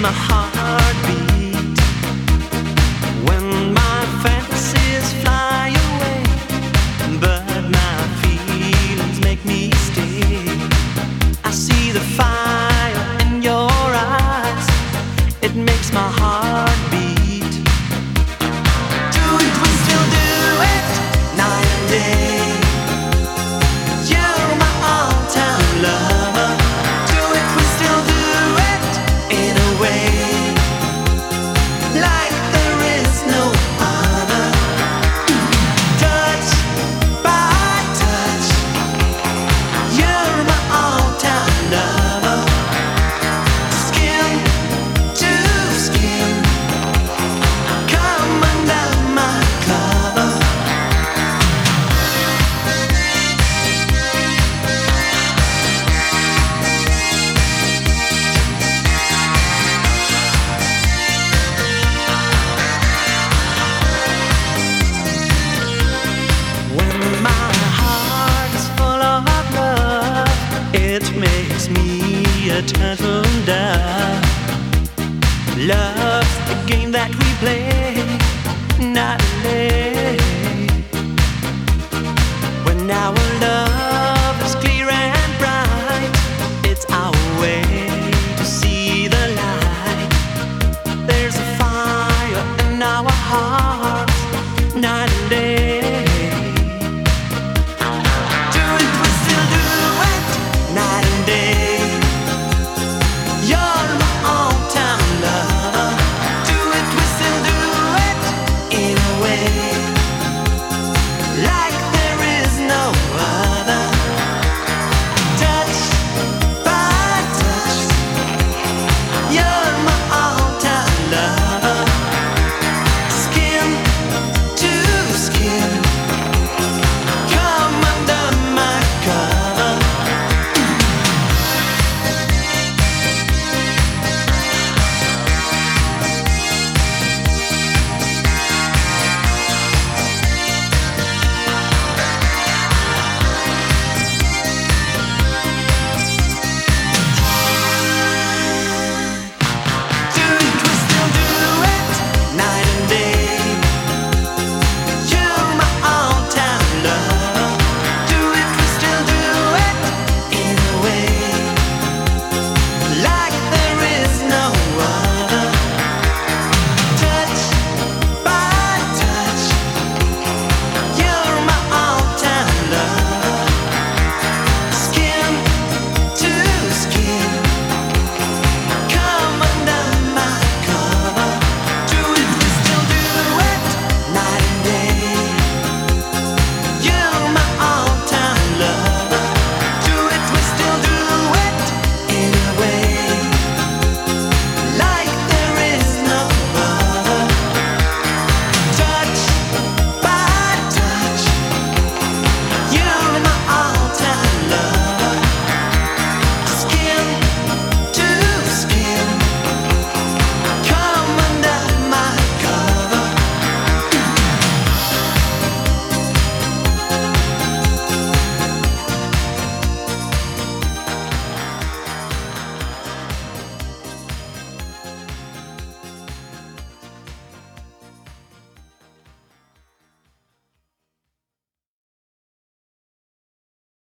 my heart beat when my fantasies fly away, but my feelings make me stay. I see the fire in your eyes, it makes my heart beat. Do it, we still do it, night and day. You're my all-time lover. Do it, we still do it in a way like there is no other. Touch by touch, you're my all-time lover. Skin to skin, come under my cover. When my heart is full of love, it makes me a turtle dove. Love's the game that we play, not late. When our love